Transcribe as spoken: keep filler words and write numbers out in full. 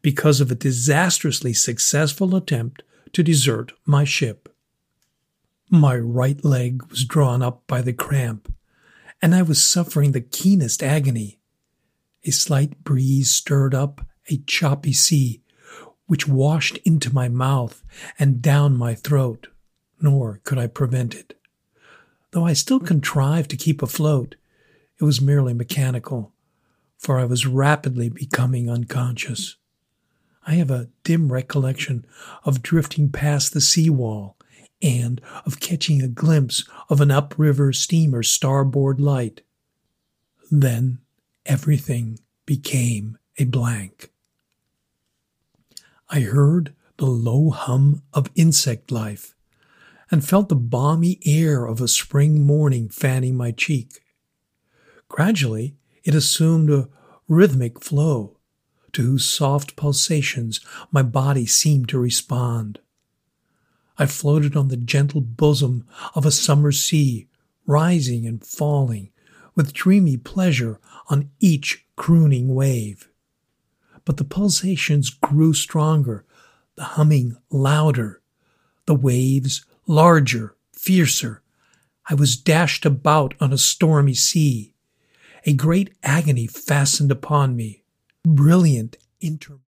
because of a disastrously successful attempt to desert my ship. My right leg was drawn up by the cramp, and I was suffering the keenest agony. A slight breeze stirred up a choppy sea, which washed into my mouth and down my throat, nor could I prevent it. Though I still contrived to keep afloat, it was merely mechanical, for I was rapidly becoming unconscious. I have a dim recollection of drifting past the seawall and of catching a glimpse of an upriver steamer's starboard light. Then everything became a blank. I heard the low hum of insect life and felt the balmy air of a spring morning fanning my cheek. Gradually, it assumed a rhythmic flow, to whose soft pulsations my body seemed to respond. I floated on the gentle bosom of a summer sea, rising and falling with dreamy pleasure on each crooning wave. But the pulsations grew stronger, the humming louder, the waves larger, fiercer. I was dashed about on a stormy sea. A great agony fastened upon me. Brilliant inter